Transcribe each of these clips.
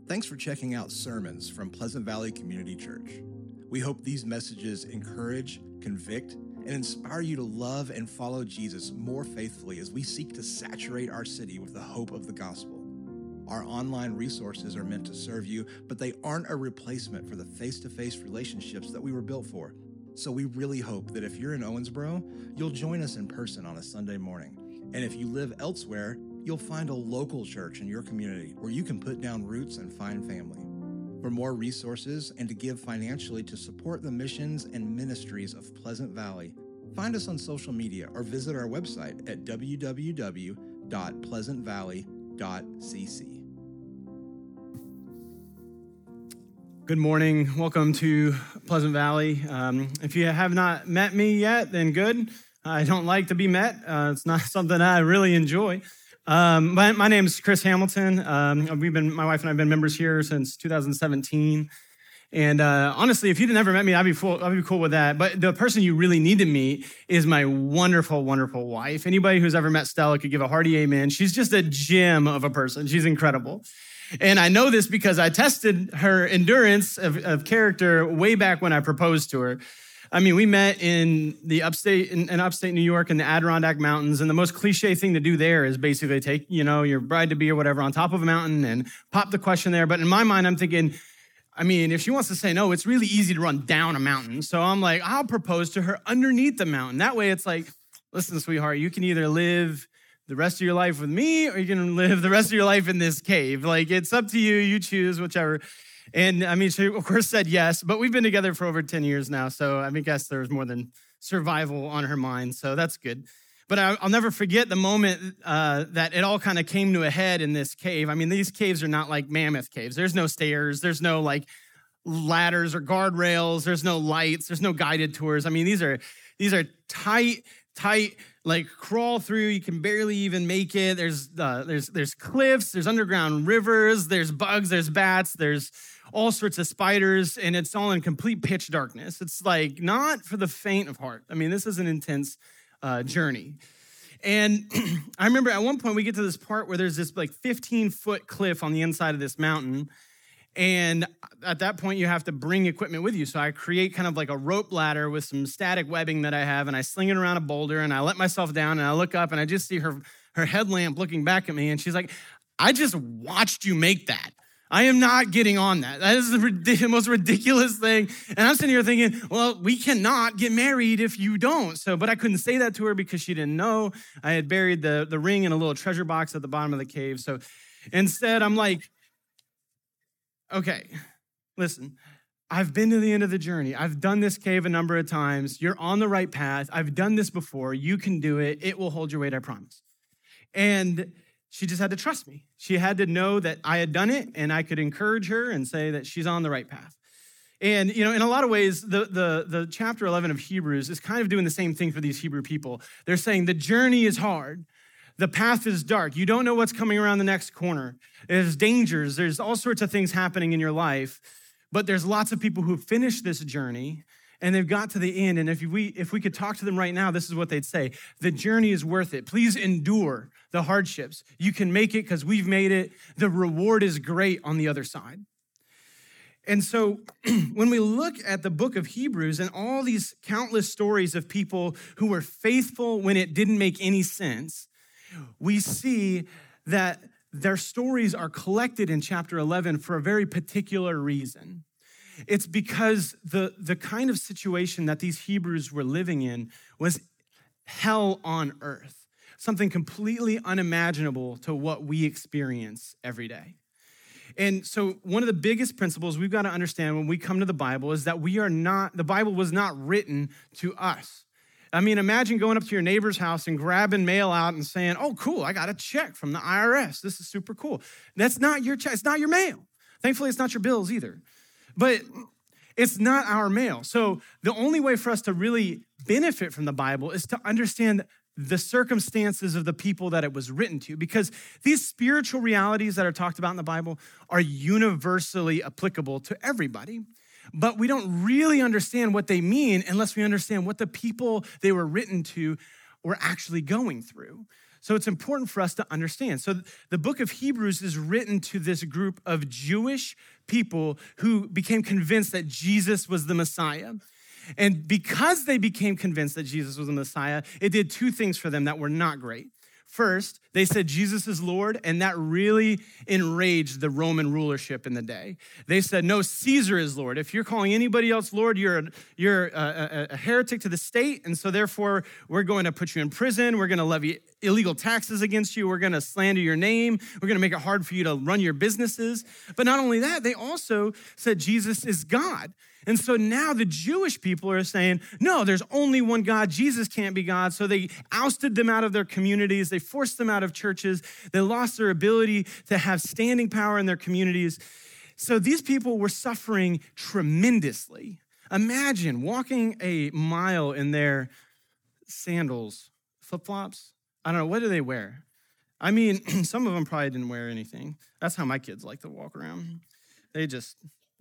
Thanks for checking out sermons from Pleasant Valley Community Church. We hope these messages encourage, convict, and inspire you to love and follow Jesus more faithfully as we seek to saturate our city with the hope of the gospel. Our online resources are meant to serve you, but they aren't a replacement for the face-to-face relationships that we were built for. So we really hope that if you're in Owensboro, you'll join us in person on a Sunday morning. And if you live elsewhere, you'll find a local church in your community where you can put down roots and find family. For more resources and to give financially to support the missions and ministries of Pleasant Valley, find us on social media or visit our website at www.pleasantvalley.cc. Good morning. Welcome to Pleasant Valley. If you have not met me yet, then good. I don't like to be met. It's not something I really enjoy. My name is Chris Hamilton. My wife and I have been members here since 2017. And honestly, if you'd never met me, I'd be cool with that. But the person you really need to meet is my wonderful, wonderful wife. Anybody who's ever met Stella could give a hearty amen. She's just a gem of a person. She's incredible. And I know this because I tested her endurance of character way back when I proposed to her. I mean, we met in upstate New York in the Adirondack Mountains, and the most cliche thing to do there is basically take, your bride-to-be or whatever on top of a mountain and pop the question there. But in my mind, I'm thinking, if she wants to say no, it's really easy to run down a mountain. So I'm like, I'll propose to her underneath the mountain. That way it's like, listen, sweetheart, you can either live the rest of your life with me or you can live the rest of your life in this cave. Like, it's up to you. You choose whichever. And she of course said yes, but we've been together for over 10 years now. So I guess there was more than survival on her mind. So that's good. But I'll never forget the moment that it all kind of came to a head in this cave. These caves are not like mammoth caves. There's no stairs. There's no like ladders or guardrails. There's no lights. There's no guided tours. These are tight, like crawl through. You can barely even make it. There's cliffs. There's underground rivers. There's bugs. There's bats. There's all sorts of spiders, and it's all in complete pitch darkness. It's like not for the faint of heart. This is an intense journey. And I remember at one point we get to this part where there's this like 15-foot cliff on the inside of this mountain. And at that point, you have to bring equipment with you. So I create kind of like a rope ladder with some static webbing that I have, and I sling it around a boulder, and I let myself down, and I look up, and I just see her headlamp looking back at me, and she's like, I just watched you make that. I am not getting on that. That is the most ridiculous thing. And I'm sitting here thinking, well, we cannot get married if you don't. But I couldn't say that to her because she didn't know. I had buried the ring in a little treasure box at the bottom of the cave. So instead, I'm like, okay, listen, I've been to the end of the journey. I've done this cave a number of times. You're on the right path. I've done this before. You can do it. It will hold your weight, I promise. And she just had to trust me. She had to know that I had done it and I could encourage her and say that she's on the right path. And, in a lot of ways, the chapter 11 of Hebrews is kind of doing the same thing for these Hebrew people. They're saying the journey is hard. The path is dark. You don't know what's coming around the next corner. There's dangers. There's all sorts of things happening in your life. But there's lots of people who finished this journey and they've got to the end. And if we could talk to them right now, this is what they'd say. The journey is worth it. Please endure the hardships. You can make it because we've made it. The reward is great on the other side. And so when we look at the book of Hebrews and all these countless stories of people who were faithful when it didn't make any sense, we see that their stories are collected in chapter 11 for a very particular reason. It's because the kind of situation that these Hebrews were living in was hell on earth, something completely unimaginable to what we experience every day. And so one of the biggest principles we've got to understand when we come to the Bible is that the Bible was not written to us. Imagine going up to your neighbor's house and grabbing mail out and saying, oh, cool, I got a check from the IRS. This is super cool. That's not your check. It's not your mail. Thankfully, it's not your bills either. But it's not our mail. So the only way for us to really benefit from the Bible is to understand the circumstances of the people that it was written to, because these spiritual realities that are talked about in the Bible are universally applicable to everybody. But we don't really understand what they mean unless we understand what the people they were written to were actually going through. So it's important for us to understand. So the book of Hebrews is written to this group of Jewish people who became convinced that Jesus was the Messiah. And because they became convinced that Jesus was the Messiah, it did two things for them that were not great. First, they said Jesus is Lord, and that really enraged the Roman rulership in the day. They said, no, Caesar is Lord. If you're calling anybody else Lord, you're a heretic to the state, and so therefore we're going to put you in prison. We're going to levy illegal taxes against you. We're going to slander your name. We're going to make it hard for you to run your businesses. But not only that, they also said Jesus is God. And so now the Jewish people are saying, no, there's only one God. Jesus can't be God. So they ousted them out of their communities. They forced them out of churches. They lost their ability to have standing power in their communities. So these people were suffering tremendously. Imagine walking a mile in their sandals, flip-flops. I don't know, what do they wear? I mean, some of them probably didn't wear anything. That's how my kids like to walk around. They just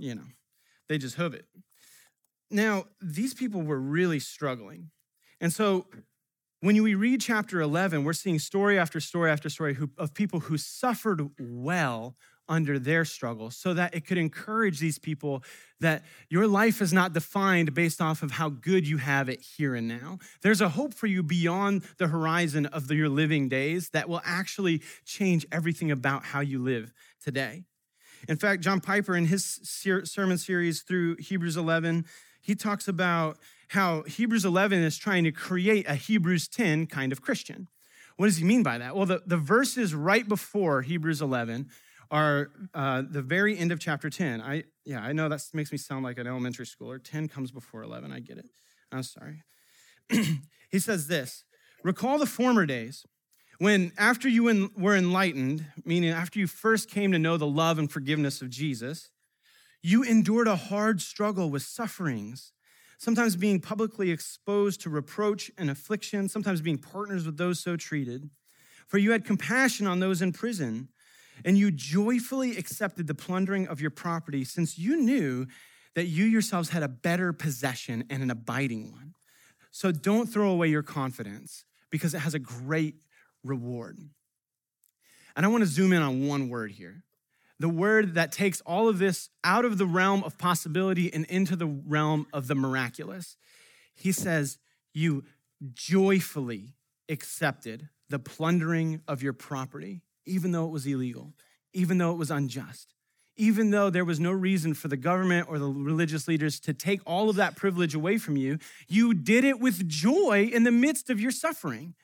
hoof it. Now, these people were really struggling. And so when we read chapter 11, we're seeing story after story after story of people who suffered well under their struggle so that it could encourage these people that your life is not defined based off of how good you have it here and now. There's a hope for you beyond the horizon of your living days that will actually change everything about how you live today. In fact, John Piper, in his sermon series through Hebrews 11, he talks about how Hebrews 11 is trying to create a Hebrews 10 kind of Christian. What does he mean by that? Well, the verses right before Hebrews 11 are the very end of chapter 10. I know that makes me sound like an elementary schooler. 10 comes before 11. I get it. I'm sorry. He says this, recall the former days when after you were enlightened, meaning after you first came to know the love and forgiveness of Jesus, you endured a hard struggle with sufferings, sometimes being publicly exposed to reproach and affliction, sometimes being partners with those so treated. For you had compassion on those in prison, and you joyfully accepted the plundering of your property, since you knew that you yourselves had a better possession and an abiding one. So don't throw away your confidence, because it has a great reward. And I want to zoom in on one word here. The word that takes all of this out of the realm of possibility and into the realm of the miraculous. He says, you joyfully accepted the plundering of your property, even though it was illegal, even though it was unjust, even though there was no reason for the government or the religious leaders to take all of that privilege away from you. You did it with joy in the midst of your suffering.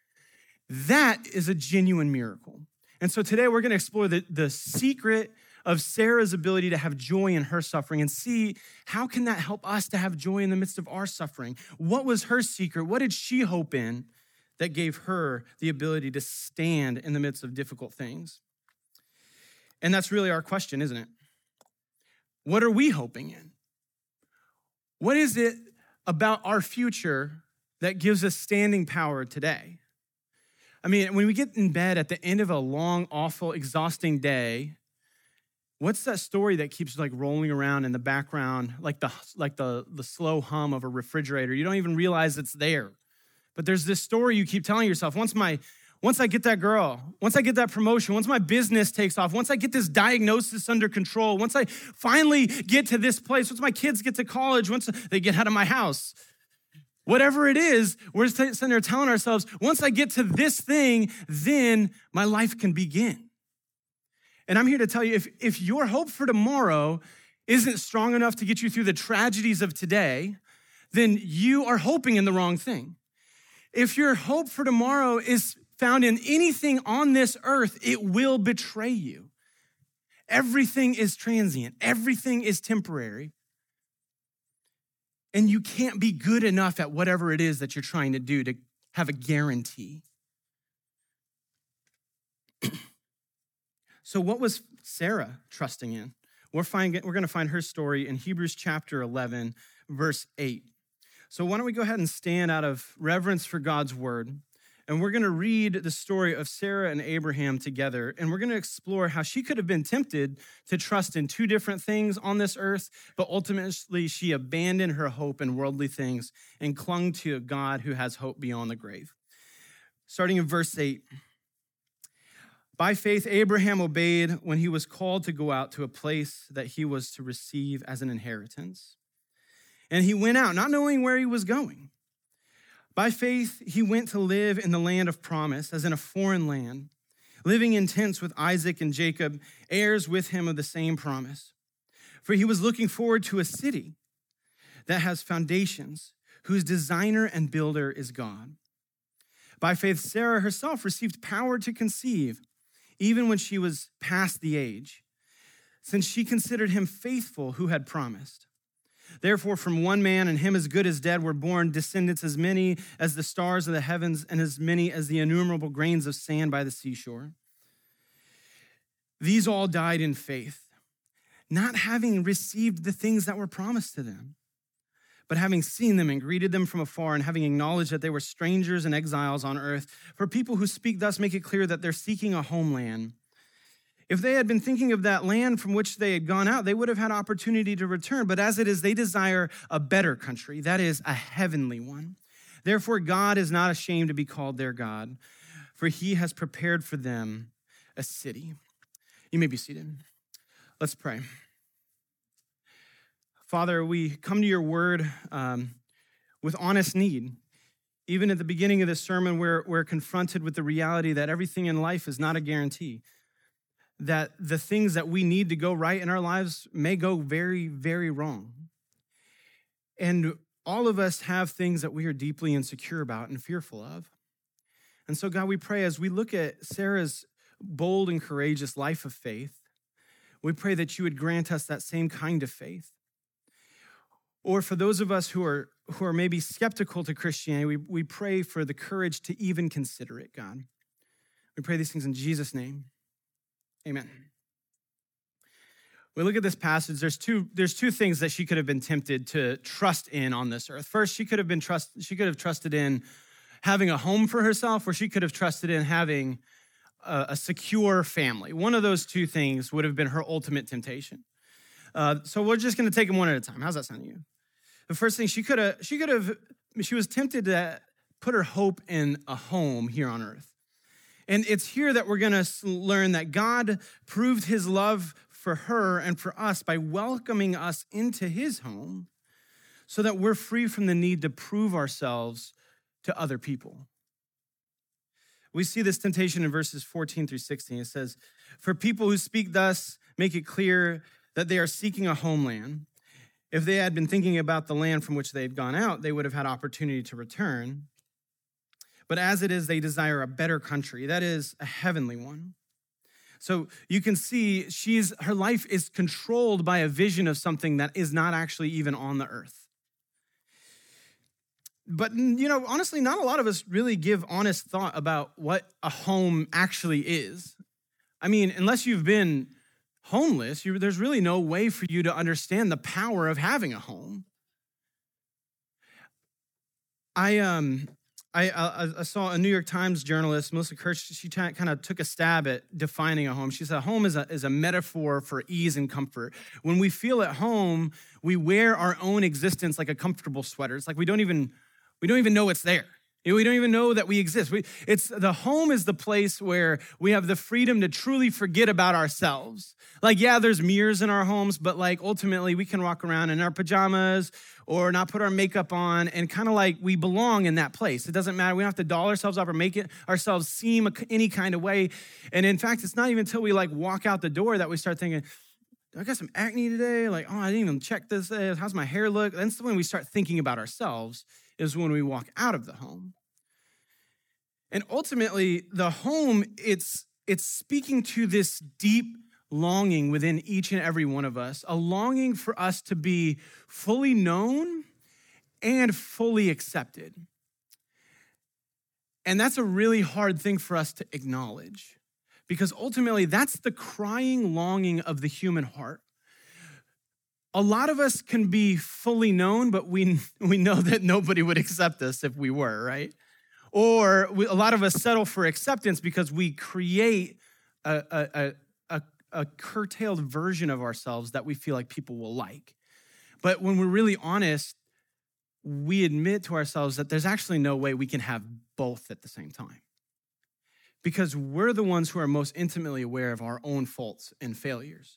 That is a genuine miracle. And so today we're going to explore the secret of Sarah's ability to have joy in her suffering and see how can that help us to have joy in the midst of our suffering. What was her secret? What did she hope in that gave her the ability to stand in the midst of difficult things? And that's really our question, isn't it? What are we hoping in? What is it about our future that gives us standing power today? I mean, when we get in bed at the end of a long, awful, exhausting day, what's that story that keeps like rolling around in the background, like the slow hum of a refrigerator? You don't even realize it's there. But there's this story you keep telling yourself, once I get that girl, once I get that promotion, once my business takes off, once I get this diagnosis under control, once I finally get to this place, once my kids get to college, once they get out of my house, whatever it is, we're sitting there telling ourselves, once I get to this thing, then my life can begin. And I'm here to tell you, if your hope for tomorrow isn't strong enough to get you through the tragedies of today, then you are hoping in the wrong thing. If your hope for tomorrow is found in anything on this earth, it will betray you. Everything is transient. Everything is temporary. And you can't be good enough at whatever it is that you're trying to do to have a guarantee. So what was Sarah trusting in? We're going to find her story in Hebrews chapter 11, verse 8. So why don't we go ahead and stand out of reverence for God's word, and we're going to read the story of Sarah and Abraham together, and we're going to explore how she could have been tempted to trust in two different things on this earth, but ultimately she abandoned her hope in worldly things and clung to a God who has hope beyond the grave. starting in verse 8. By faith, Abraham obeyed when he was called to go out to a place that he was to receive as an inheritance. And he went out, not knowing where he was going. By faith, he went to live in the land of promise, as in a foreign land, living in tents with Isaac and Jacob, heirs with him of the same promise. For he was looking forward to a city that has foundations, whose designer and builder is God. By faith, Sarah herself received power to conceive, even when she was past the age, since she considered him faithful who had promised. Therefore, from one man, and him as good as dead, were born descendants as many as the stars of the heavens and as many as the innumerable grains of sand by the seashore. These all died in faith, not having received the things that were promised to them, but having seen them and greeted them from afar, and having acknowledged that they were strangers and exiles on earth. For people who speak thus make it clear that they're seeking a homeland. If they had been thinking of that land from which they had gone out, they would have had opportunity to return. But as it is, they desire a better country, that is, a heavenly one. Therefore, God is not ashamed to be called their God, for he has prepared for them a city. You may be seated. Let's pray. Father, we come to your word with honest need. Even at the beginning of this sermon, we're confronted with the reality that everything in life is not a guarantee, that the things that we need to go right in our lives may go very, very wrong. And all of us have things that we are deeply insecure about and fearful of. And so, God, we pray as we look at Sarah's bold and courageous life of faith, we pray that you would grant us that same kind of faith. Or for those of us who are maybe skeptical to Christianity, we pray for the courage to even consider it, God. We pray these things in Jesus' name. Amen. We look at this passage. There's two things that she could have been tempted to trust in on this earth. First, she could have trusted in having a home for herself, or she could have trusted in having a secure family. One of those two things would have been her ultimate temptation. So we're just going to take them one at a time. How's that sound to you? The first thing, she was tempted to put her hope in a home here on earth. And it's here that we're going to learn that God proved his love for her and for us by welcoming us into his home so that we're free from the need to prove ourselves to other people. We see this temptation in verses 14 through 16. It says, for people who speak thus make it clear that they are seeking a homeland. If they had been thinking about the land from which they had gone out, they would have had opportunity to return. But as it is, they desire a better country, that is, a heavenly one. So you can see her life is controlled by a vision of something that is not actually even on the earth. But, honestly, not a lot of us really give honest thought about what a home actually is. I mean, unless you've been homeless, there's really no way for you to understand the power of having a home. I saw a New York Times journalist, Melissa Kirsch. She kind of took a stab at defining a home. She said, a home is a metaphor for ease and comfort. When we feel at home, we wear our own existence like a comfortable sweater. It's like we don't even know it's there. We don't even know that we exist. The home is the place where we have the freedom to truly forget about ourselves. Like, yeah, there's mirrors in our homes, but like ultimately we can walk around in our pajamas or not put our makeup on and kind of like we belong in that place. It doesn't matter. We don't have to doll ourselves up or make it ourselves seem any kind of way. And in fact, it's not even until we like walk out the door that we start thinking, I got some acne today. Like, oh, I didn't even check this. How's my hair look? That's when we start thinking about ourselves, is when we walk out of the home. And ultimately, the home, it's speaking to this deep longing within each and every one of us, a longing for us to be fully known and fully accepted. And that's a really hard thing for us to acknowledge, because ultimately, that's the crying longing of the human heart. A lot of us can be fully known, but we know that nobody would accept us if we were, right? Or a lot of us settle for acceptance because we create a curtailed version of ourselves that we feel like people will like. But when we're really honest, we admit to ourselves that there's actually no way we can have both at the same time. because we're the ones who are most intimately aware of our own faults and failures.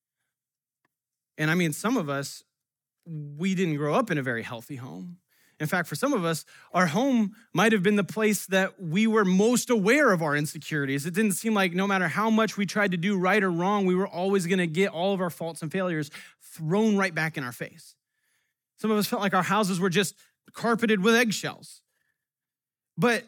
And I mean, some of us, we didn't grow up in a very healthy home. In fact, for some of us, our home might have been the place that we were most aware of our insecurities. It didn't seem like no matter how much we tried to do right or wrong, we were always going to get all of our faults and failures thrown right back in our face. Some of us felt like our houses were just carpeted with eggshells. But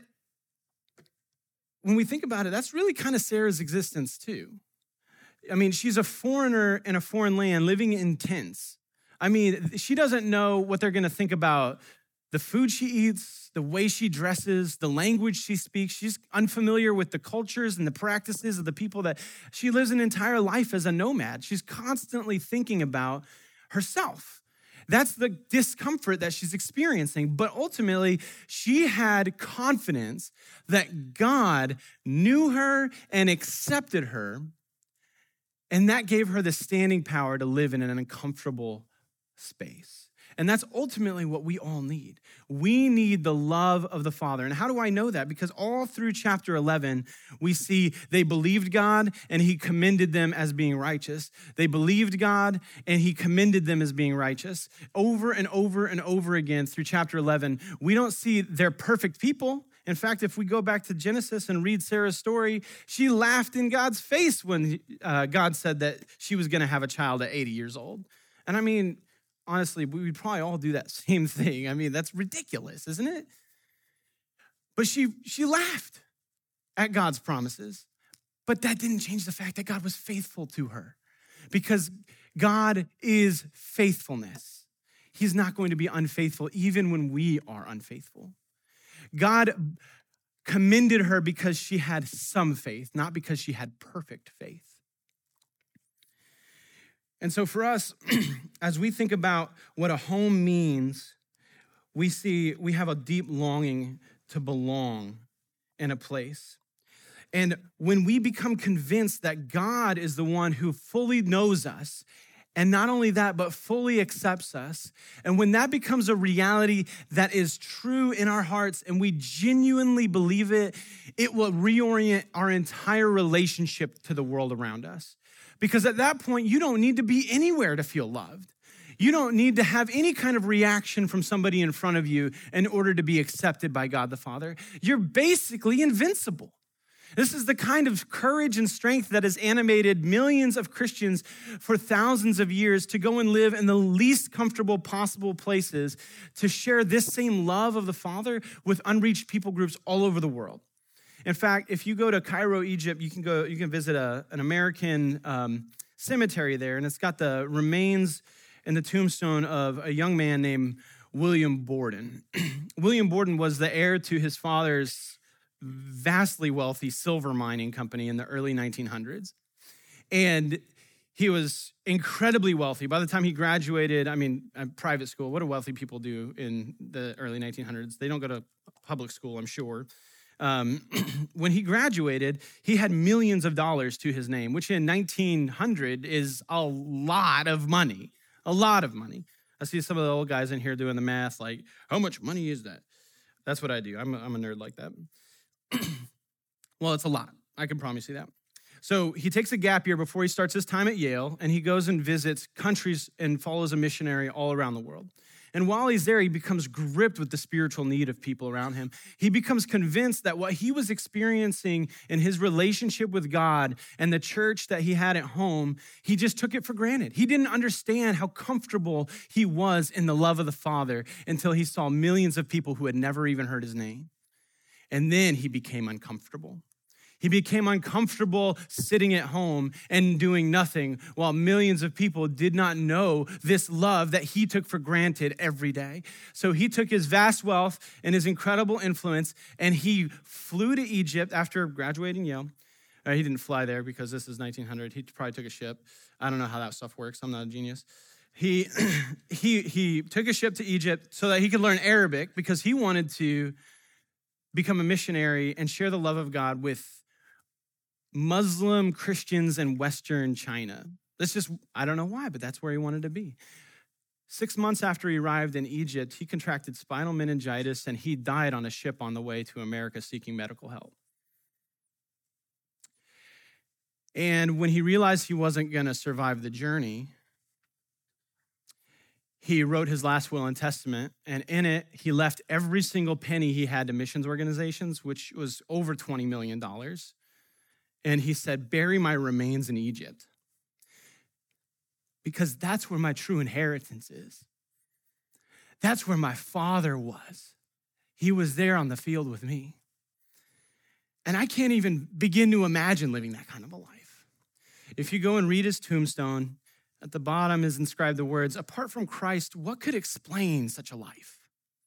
when we think about it, that's really kind of Sarah's existence too. I mean, she's a foreigner in a foreign land living in tents. I mean, she doesn't know what they're going to think about the food she eats, the way she dresses, the language she speaks. She's unfamiliar with the cultures and the practices of the people that she lives an entire life as a nomad. She's constantly thinking about herself. That's the discomfort that she's experiencing. But ultimately, she had confidence that God knew her and accepted her, and that gave her the standing power to live in an uncomfortable space. And that's ultimately what we all need. We need the love of the Father. And how do I know that? Because all through chapter 11, we see they believed God and he commended them as being righteous. They believed God and he commended them as being righteous. Over and over and over again through chapter 11, we don't see they're perfect people. In fact, if we go back to Genesis and read Sarah's story, she laughed in God's face when God said that she was going to have a child at 80 years old. And I mean, honestly, we would probably all do that same thing. I mean, that's ridiculous, isn't it? But she laughed at God's promises. But that didn't change the fact that God was faithful to her, because God is faithfulness. He's not going to be unfaithful even when we are unfaithful. God commended her because she had some faith, not because she had perfect faith. And so for us, as we think about what a home means, we have a deep longing to belong in a place. And when we become convinced that God is the one who fully knows us, and not only that, but fully accepts us, and when that becomes a reality that is true in our hearts and we genuinely believe it, it will reorient our entire relationship to the world around us. Because at that point, you don't need to be anywhere to feel loved. You don't need to have any kind of reaction from somebody in front of you in order to be accepted by God the Father. You're basically invincible. This is the kind of courage and strength that has animated millions of Christians for thousands of years to go and live in the least comfortable possible places to share this same love of the Father with unreached people groups all over the world. In fact, if you go to Cairo, Egypt, you can visit an American cemetery there, and it's got the remains and the tombstone of a young man named William Borden. William Borden was the heir to his father's vastly wealthy silver mining company in the early 1900s. And he was incredibly wealthy. By the time he graduated, private school, what do wealthy people do in the early 1900s? They don't go to public school, I'm sure. When he graduated, he had millions of dollars to his name, which in 1900 is a lot of money, I see some of the old guys in here doing the math, like, how much money is that? That's what I do. I'm a nerd like that. Well, it's a lot. I can promise you that. So he takes a gap year before he starts his time at Yale, and he goes and visits countries and follows a missionary all around the world. And while he's there, he becomes gripped with the spiritual need of people around him. He becomes convinced that what he was experiencing in his relationship with God and the church that he had at home, he just took it for granted. He didn't understand how comfortable he was in the love of the Father until he saw millions of people who had never even heard his name. And then he became uncomfortable. He became uncomfortable sitting at home and doing nothing while millions of people did not know this love that he took for granted every day. So he took his vast wealth and his incredible influence, and he flew to Egypt after graduating Yale. He didn't fly there because this is 1900. He probably took a ship. I don't know how that stuff works. I'm not a genius. He took a ship to Egypt so that he could learn Arabic because he wanted to become a missionary and share the love of God with Muslim Christians in Western China. I don't know why, but that's where he wanted to be. 6 months after he arrived in Egypt, he contracted spinal meningitis and he died on a ship on the way to America seeking medical help. And when he realized he wasn't going to survive the journey, he wrote his last will and testament, and in it, he left every single penny he had to missions organizations, which was over $20 million. And he said, bury my remains in Egypt, because that's where my true inheritance is. That's where my father was. He was there on the field with me. And I can't even begin to imagine living that kind of a life. If you go and read his tombstone, at the bottom is inscribed the words, apart from Christ, what could explain such a life?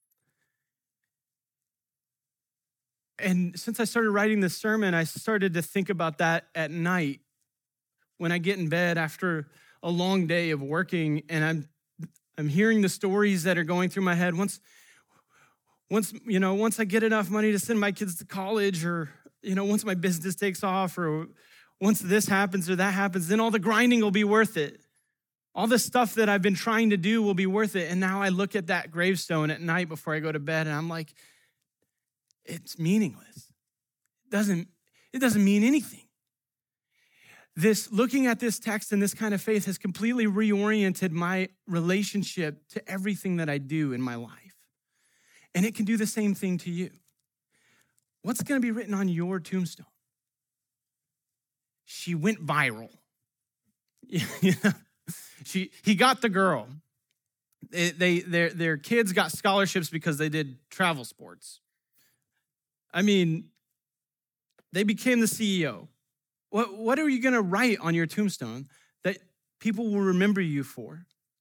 And since I started writing this sermon, I started to think about that at night when I get in bed after a long day of working, and I'm hearing the stories that are going through my head. Once I get enough money to send my kids to college, or once my business takes off, or once this happens or that happens, then all the grinding will be worth it. All the stuff that I've been trying to do will be worth it. And now I look at that gravestone at night before I go to bed, and I'm like, it's meaningless. It doesn't mean anything. Looking at this text and this kind of faith has completely reoriented my relationship to everything that I do in my life. And it can do the same thing to you. What's going to be written on your tombstone? She went viral. He got the girl. Their kids got scholarships because they did travel sports. I mean, they became the CEO. What are you going to write on your tombstone that people will remember you for?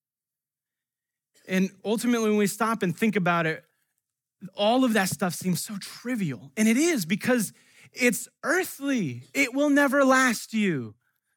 And ultimately, when we stop and think about it, all of that stuff seems so trivial. And it is, because it's earthly. It will never last you.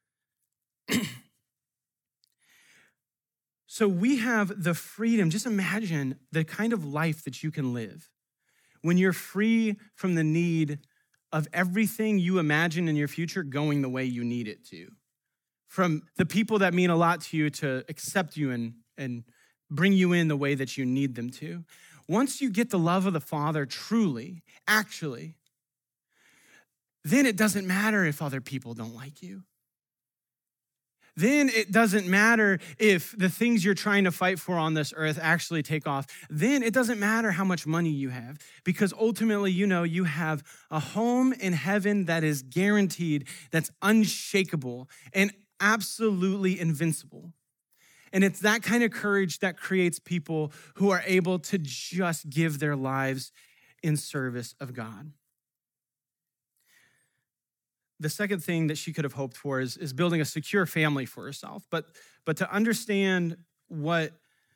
So we have the freedom. Just imagine the kind of life that you can live when you're free from the need of everything you imagine in your future going the way you need it to. From the people that mean a lot to you to accept you and bring you in the way that you need them to. Once you get the love of the Father truly, actually, then it doesn't matter if other people don't like you. Then it doesn't matter if the things you're trying to fight for on this earth actually take off. Then it doesn't matter how much money you have, because ultimately, you have a home in heaven that is guaranteed, that's unshakable and absolutely invincible. And it's that kind of courage that creates people who are able to just give their lives in service of God. The second thing that she could have hoped for is building a secure family for herself. But to understand what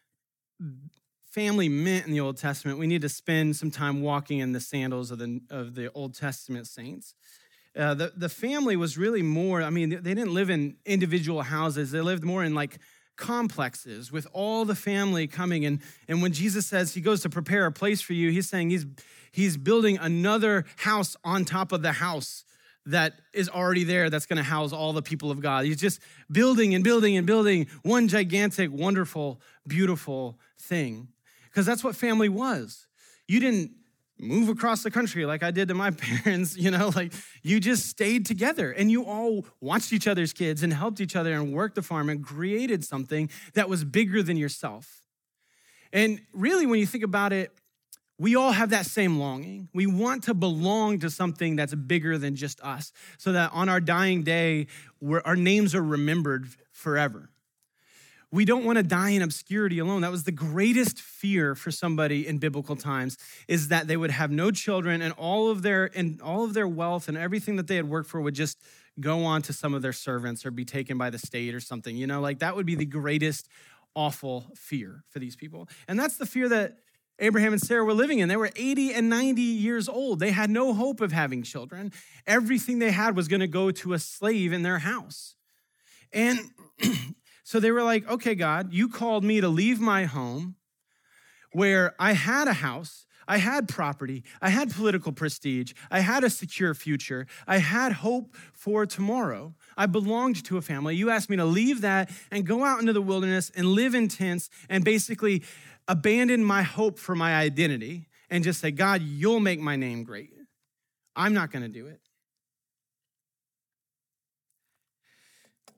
family meant in the Old Testament, we need to spend some time walking in the sandals of the Old Testament saints. The family was really more, they didn't live in individual houses. They lived more in like complexes with all the family coming. And when Jesus says he goes to prepare a place for you, he's saying he's building another house on top of the house that is already there, that's going to house all the people of God. He's just building and building and building one gigantic, wonderful, beautiful thing. Because that's what family was. You didn't move across the country like I did to my parents, you just stayed together and you all watched each other's kids and helped each other and worked the farm and created something that was bigger than yourself. And really, when you think about it, we all have that same longing. We want to belong to something that's bigger than just us, so that on our dying day, our names are remembered forever. We don't want to die in obscurity alone. That was the greatest fear for somebody in biblical times, is that they would have no children and all of their wealth and everything that they had worked for would just go on to some of their servants or be taken by the state or something. That would be the greatest awful fear for these people. And that's the fear that Abraham and Sarah were living in. They were 80 and 90 years old. They had no hope of having children. Everything they had was going to go to a slave in their house. And so they were like, okay, God, you called me to leave my home where I had a house, I had property, I had political prestige, I had a secure future, I had hope for tomorrow. I belonged to a family. You asked me to leave that and go out into the wilderness and live in tents and basically abandon my hope for my identity and just say, God, you'll make my name great. I'm not going to do it.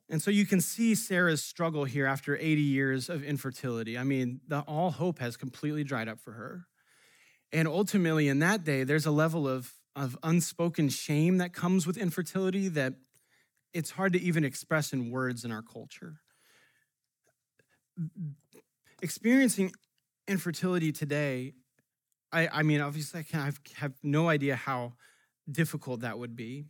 And so you can see Sarah's struggle here after 80 years of infertility. I mean, all hope has completely dried up for her. And ultimately, in that day, there's a level of unspoken shame that comes with infertility that it's hard to even express in words in our culture. Experiencing infertility today, I mean, obviously, I have no idea how difficult that would be.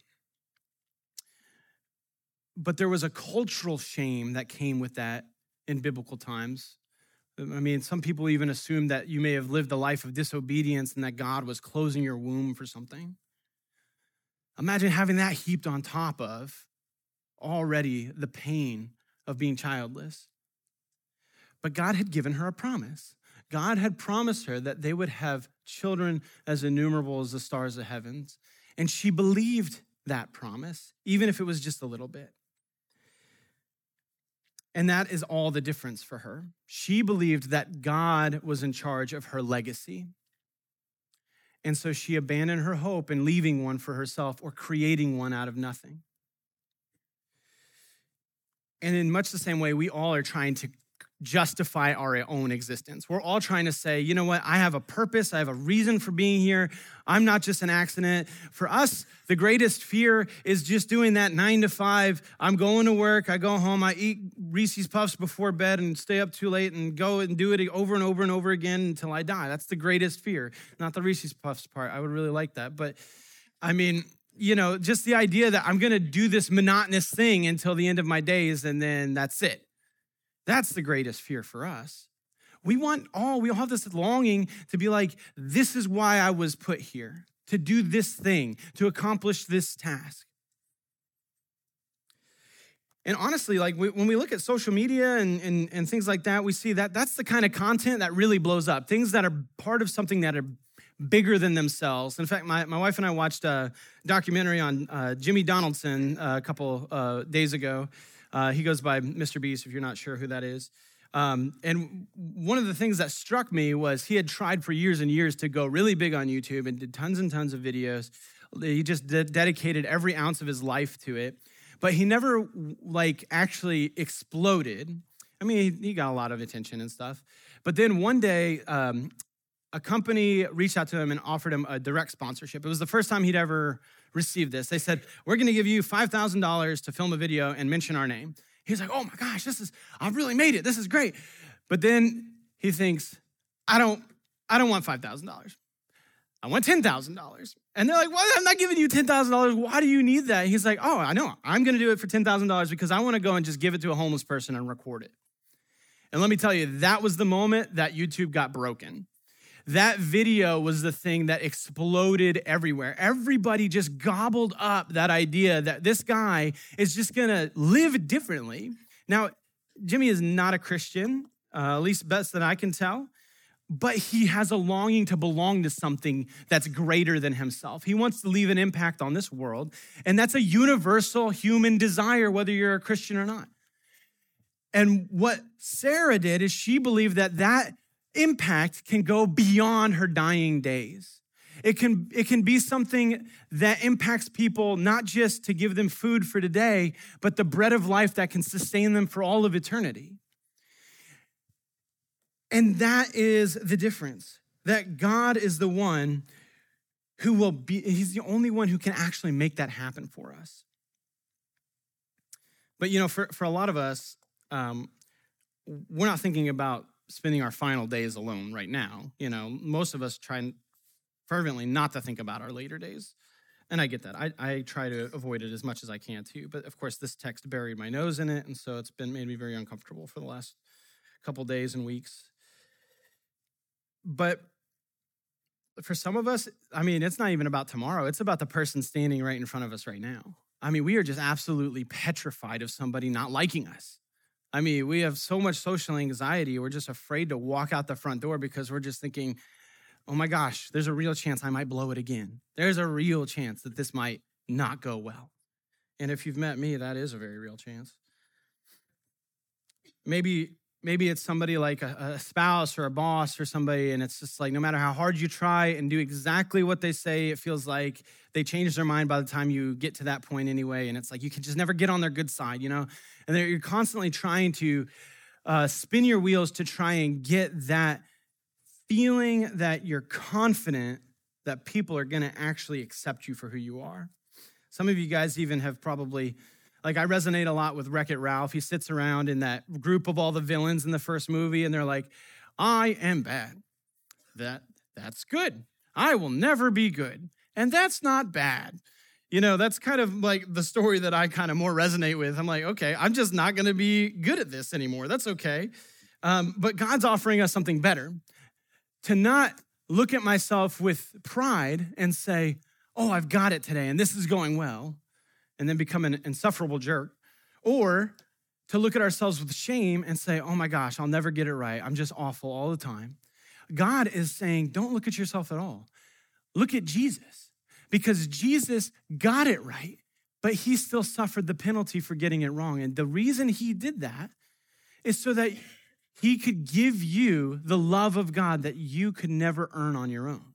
But there was a cultural shame that came with that in biblical times. I mean, some people even assume that you may have lived a life of disobedience and that God was closing your womb for something. Imagine having that heaped on top of already the pain of being childless. But God had given her a promise. God had promised her that they would have children as innumerable as the stars of the heavens. And she believed that promise, even if it was just a little bit. And that is all the difference for her. She believed that God was in charge of her legacy. And so she abandoned her hope in leaving one for herself or creating one out of nothing. And in much the same way, we all are trying to justify our own existence. We're all trying to say, you know what, I have a purpose, I have a reason for being here. I'm not just an accident. For us, the greatest fear is just doing that 9 to 5. I'm going to work, I go home, I eat Reese's Puffs before bed and stay up too late and go and do it over and over and over again until I die. That's the greatest fear. Not the Reese's Puffs part. I would really like that. But I mean, you know, just the idea that I'm going to do this monotonous thing until the end of my days and then that's it. That's the greatest fear for us. We all have this longing to be like, this is why I was put here, to do this thing, to accomplish this task. And honestly, like when we look at social media and things like that, we see that that's the kind of content that really blows up, things that are part of something that are bigger than themselves. In fact, my wife and I watched a documentary on Jimmy Donaldson a couple days ago. He goes by Mr. Beast, if you're not sure who that is. And one of the things that struck me was he had tried for years and years to go really big on YouTube and did tons and tons of videos. He just dedicated every ounce of his life to it. But he never, actually exploded. I mean, he got a lot of attention and stuff. But then one day, a company reached out to him and offered him a direct sponsorship. It was the first time he'd ever received this. They said, we're going to give you $5,000 to film a video and mention our name. He's like, oh my gosh, I really made it. This is great. But then he thinks, I don't want $5,000. I want $10,000. And they're like, well, I'm not giving you $10,000. Why do you need that? He's like, oh, I know. I'm going to do it for $10,000 because I want to go and just give it to a homeless person and record it. And let me tell you, that was the moment that YouTube got broken. That video was the thing that exploded everywhere. Everybody just gobbled up that idea that this guy is just going to live differently. Now, Jimmy is not a Christian, at least best that I can tell, but he has a longing to belong to something that's greater than himself. He wants to leave an impact on this world, and that's a universal human desire, whether you're a Christian or not. And what Sarah did is she believed that impact can go beyond her dying days. It can be something that impacts people, not just to give them food for today, but the bread of life that can sustain them for all of eternity. And that is the difference, that God is the one who he's the only one who can actually make that happen for us. But for a lot of us, we're not thinking about spending our final days alone right now. Most of us try fervently not to think about our later days. And I get that. I try to avoid it as much as I can too. But of course, this text buried my nose in it. And so it's made me very uncomfortable for the last couple days and weeks. But for some of us, it's not even about tomorrow. It's about the person standing right in front of us right now. We are just absolutely petrified of somebody not liking us. We have so much social anxiety. We're just afraid to walk out the front door because we're just thinking, oh my gosh, there's a real chance I might blow it again. There's a real chance that this might not go well. And if you've met me, that is a very real chance. Maybe Maybe it's somebody like a spouse or a boss or somebody, and it's just like no matter how hard you try and do exactly what they say, it feels like they change their mind by the time you get to that point anyway. And it's like you can just never get on their good side, you know? And you're constantly trying to spin your wheels to try and get that feeling that you're confident that people are going to actually accept you for who you are. Some of you guys even have probably, like I resonate a lot with Wreck-It Ralph. He sits around in that group of all the villains in the first movie, and they're like, I am bad. That's good. I will never be good. And that's not bad. You know, that's kind of like the story that I kind of more resonate with. I'm like, okay, I'm just not going to be good at this anymore. That's okay. But God's offering us something better. To not look at myself with pride and say, oh, I've got it today, and this is going well, and then become an insufferable jerk, or to look at ourselves with shame and say, oh my gosh, I'll never get it right. I'm just awful all the time. God is saying, don't look at yourself at all. Look at Jesus, because Jesus got it right, but he still suffered the penalty for getting it wrong. And the reason he did that is so that he could give you the love of God that you could never earn on your own.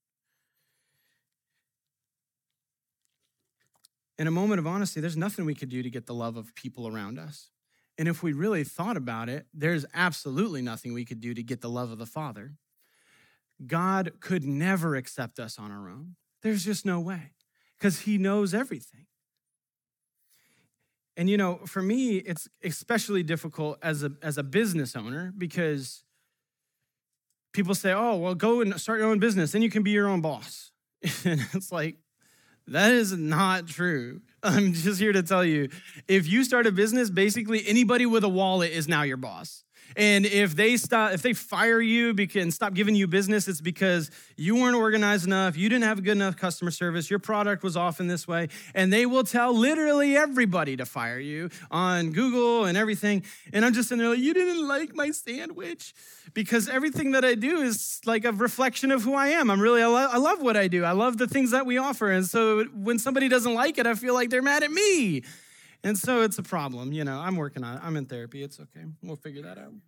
In a moment of honesty, there's nothing we could do to get the love of people around us. And if we really thought about it, there's absolutely nothing we could do to get the love of the Father. God could never accept us on our own. There's just no way, because he knows everything. And you know, for me, it's especially difficult as a business owner, because people say, oh, well, go and start your own business, then you can be your own boss. And it's like, that is not true. I'm just here to tell you, if you start a business, basically anybody with a wallet is now your boss. And if they fire you and stop giving you business, it's because you weren't organized enough, you didn't have good enough customer service, your product was off in this way, and they will tell literally everybody to fire you on Google and everything. And I'm just in there like, you didn't like my sandwich? Because everything that I do is like a reflection of who I am. I love what I do. I love the things that we offer. And so when somebody doesn't like it, I feel like they're mad at me. And so it's a problem, you know. I'm working on it. I'm in therapy. It's okay. We'll figure that out.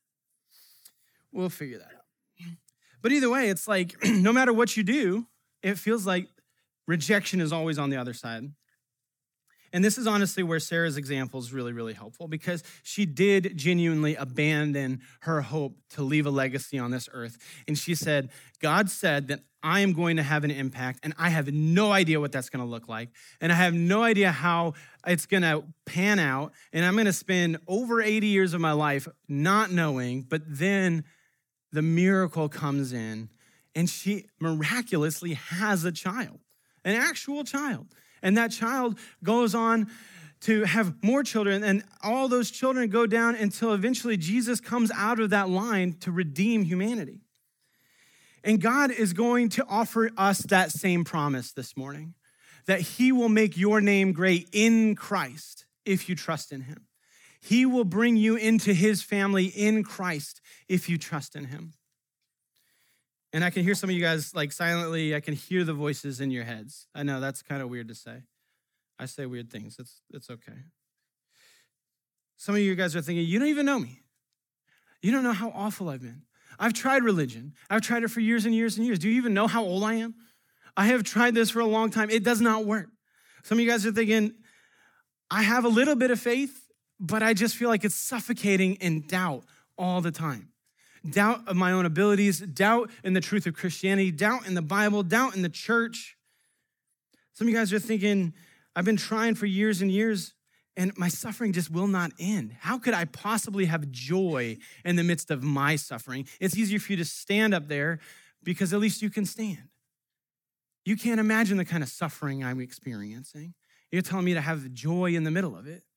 But either way, it's like no matter what you do, it feels like rejection is always on the other side. And this is honestly where Sarah's example is really, really helpful, because she did genuinely abandon her hope to leave a legacy on this earth. And she said, God said that I am going to have an impact, and I have no idea what that's going to look like. And I have no idea how it's going to pan out. And I'm going to spend over 80 years of my life not knowing, but then the miracle comes in, and she miraculously has a child, an actual child. And that child goes on to have more children, and all those children go down until eventually Jesus comes out of that line to redeem humanity. And God is going to offer us that same promise this morning, that he will make your name great in Christ if you trust in him. He will bring you into his family in Christ if you trust in him. And I can hear some of you guys like silently, I can hear the voices in your heads. I know that's kind of weird to say. I say weird things. It's okay. Some of you guys are thinking, you don't even know me. You don't know how awful I've been. I've tried religion. I've tried it for years and years and years. Do you even know how old I am? I have tried this for a long time. It does not work. Some of you guys are thinking, I have a little bit of faith, but I just feel like it's suffocating in doubt all the time. Doubt of my own abilities, doubt in the truth of Christianity, doubt in the Bible, doubt in the church. Some of you guys are thinking, I've been trying for years and years, and my suffering just will not end. How could I possibly have joy in the midst of my suffering? It's easier for you to stand up there because at least you can stand. You can't imagine the kind of suffering I'm experiencing. You're telling me to have joy in the middle of it.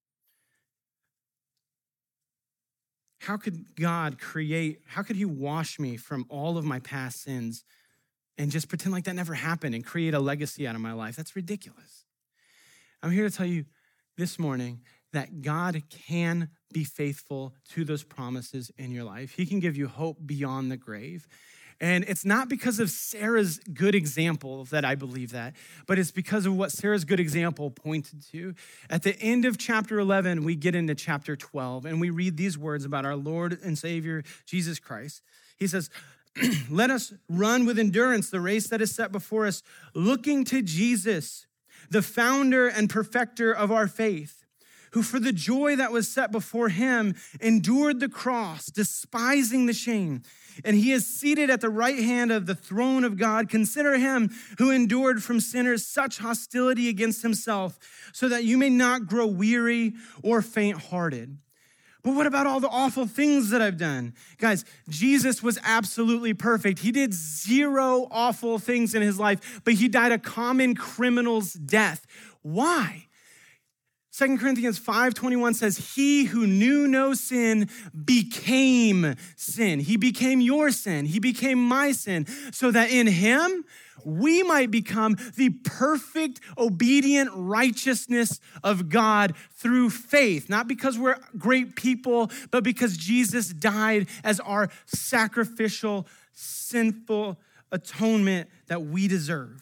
How could how could he wash me from all of my past sins and just pretend like that never happened and create a legacy out of my life? That's ridiculous. I'm here to tell you this morning that God can be faithful to those promises in your life. He can give you hope beyond the grave. And it's not because of Sarah's good example that I believe that, but it's because of what Sarah's good example pointed to. At the end of chapter 11, we get into chapter 12, and we read these words about our Lord and Savior, Jesus Christ. He says, let us run with endurance the race that is set before us, looking to Jesus, the founder and perfecter of our faith, who for the joy that was set before him endured the cross, despising the shame, and he is seated at the right hand of the throne of God. Consider him who endured from sinners such hostility against himself, so that you may not grow weary or faint-hearted. But what about all the awful things that I've done? Guys, Jesus was absolutely perfect. He did 0 awful things in his life, but he died a common criminal's death. Why? 2 Corinthians 5:21 says, he who knew no sin became sin. He became your sin. He became my sin, so that in him we might become the perfect, obedient righteousness of God through faith. Not because we're great people, but because Jesus died as our sacrificial, sinful atonement that we deserved.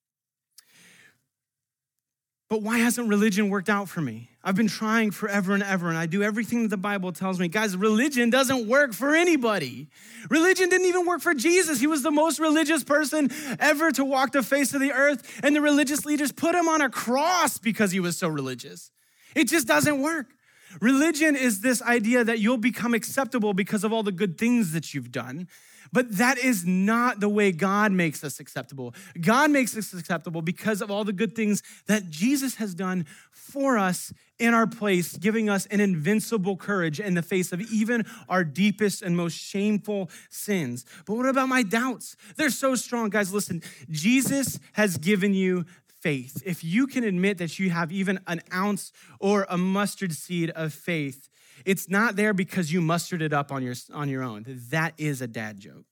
But why hasn't religion worked out for me? I've been trying forever and ever, and I do everything that the Bible tells me. Guys, religion doesn't work for anybody. Religion didn't even work for Jesus. He was the most religious person ever to walk the face of the earth, and the religious leaders put him on a cross because he was so religious. It just doesn't work. Religion is this idea that you'll become acceptable because of all the good things that you've done. But that is not the way God makes us acceptable. God makes us acceptable because of all the good things that Jesus has done for us in our place, giving us an invincible courage in the face of even our deepest and most shameful sins. But what about my doubts? They're so strong. Guys, listen, Jesus has given you faith. If you can admit that you have even an ounce or a mustard seed of faith, it's not there because you mustered it up on your own. That is a dad joke.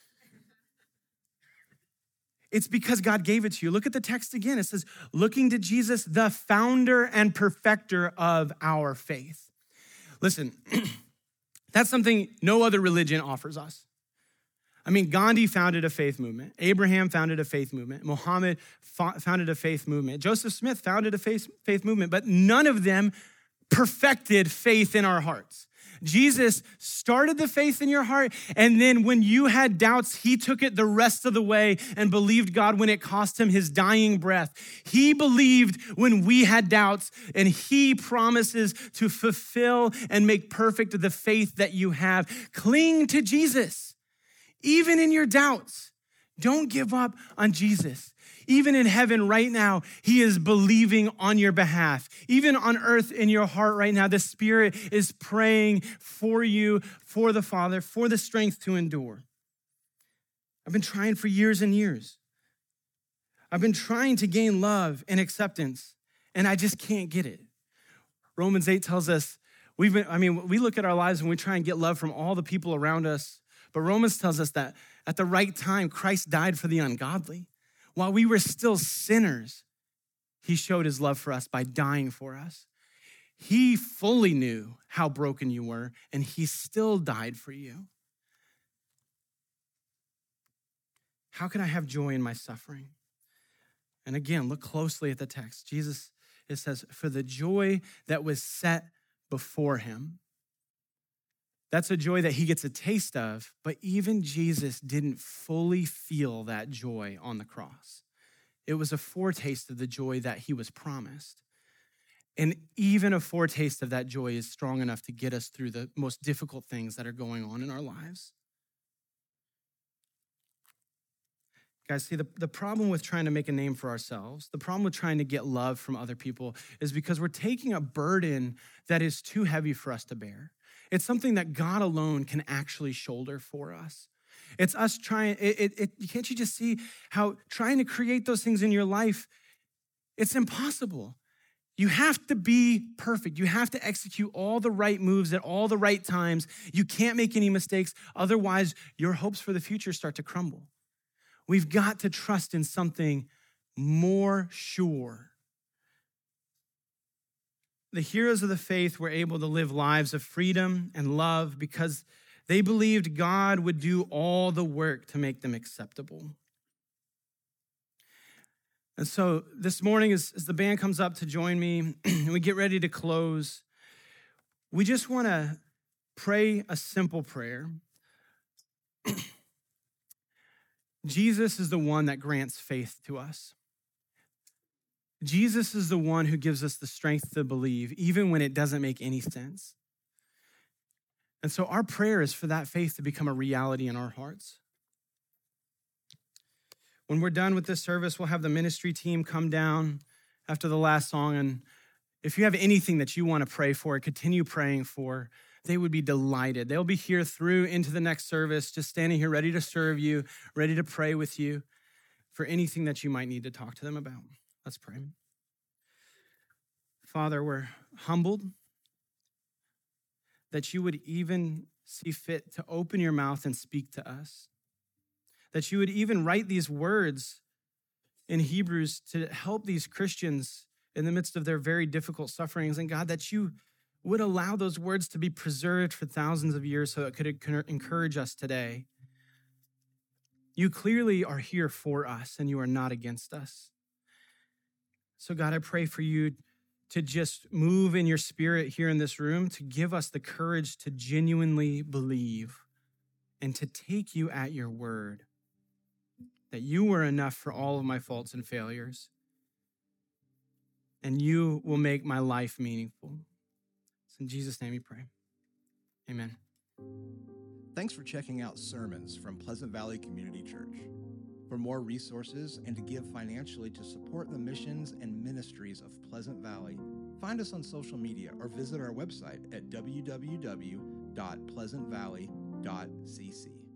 It's because God gave it to you. Look at the text again. It says, looking to Jesus, the founder and perfecter of our faith. Listen, that's something no other religion offers us. I mean, Gandhi founded a faith movement. Abraham founded a faith movement. Muhammad founded a faith movement. Joseph Smith founded a faith movement, but none of them perfected faith in our hearts. Jesus started the faith in your heart, and then when you had doubts, he took it the rest of the way and believed God when it cost him his dying breath. He believed when we had doubts, and he promises to fulfill and make perfect the faith that you have. Cling to Jesus, even in your doubts. Don't give up on Jesus. Even in heaven right now, he is believing on your behalf. Even on earth in your heart right now, the Spirit is praying for you, for the Father, for the strength to endure. I've been trying for years and years. I've been trying to gain love and acceptance, and I just can't get it. Romans 8 tells us, we look at our lives and we try and get love from all the people around us, but Romans tells us that at the right time, Christ died for the ungodly. While we were still sinners, he showed his love for us by dying for us. He fully knew how broken you were, and he still died for you. How can I have joy in my suffering? And again, look closely at the text. Jesus, it says, for the joy that was set before him. That's a joy that he gets a taste of, but even Jesus didn't fully feel that joy on the cross. It was a foretaste of the joy that he was promised. And even a foretaste of that joy is strong enough to get us through the most difficult things that are going on in our lives. Guys, see, the problem with trying to make a name for ourselves, the problem with trying to get love from other people is because we're taking a burden that is too heavy for us to bear. It's something that God alone can actually shoulder for us. It's us trying, can't you just see how trying to create those things in your life, it's impossible. You have to be perfect. You have to execute all the right moves at all the right times. You can't make any mistakes. Otherwise, your hopes for the future start to crumble. We've got to trust in something more sure. The heroes of the faith were able to live lives of freedom and love because They believed God would do all the work to make them acceptable. And so this morning, as the band comes up to join me and we get ready to close, we just want to pray a simple prayer. Jesus is the one that grants faith to us. Jesus is the one who gives us the strength to believe, even when it doesn't make any sense. And so our prayer is for that faith to become a reality in our hearts. When we're done with this service, we'll have the ministry team come down after the last song. And if you have anything that you want to pray for, continue praying for, they would be delighted. They'll be here through into the next service, just standing here ready to serve you, ready to pray with you for anything that you might need to talk to them about. Let's pray. Father, we're humbled that you would even see fit to open your mouth and speak to us, that you would even write these words in Hebrews to help these Christians in the midst of their very difficult sufferings. And God, that you would allow those words to be preserved for thousands of years so it could encourage us today. You clearly are here for us and you are not against us. So God, I pray for you to just move in your spirit here in this room, to give us the courage to genuinely believe and to take you at your word, that you were enough for all of my faults and failures, and you will make my life meaningful. So in Jesus' name we pray. Amen. Thanks for checking out sermons from Pleasant Valley Community Church. For more resources and to give financially to support the missions and ministries of Pleasant Valley, find us on social media or visit our website at www.pleasantvalley.cc.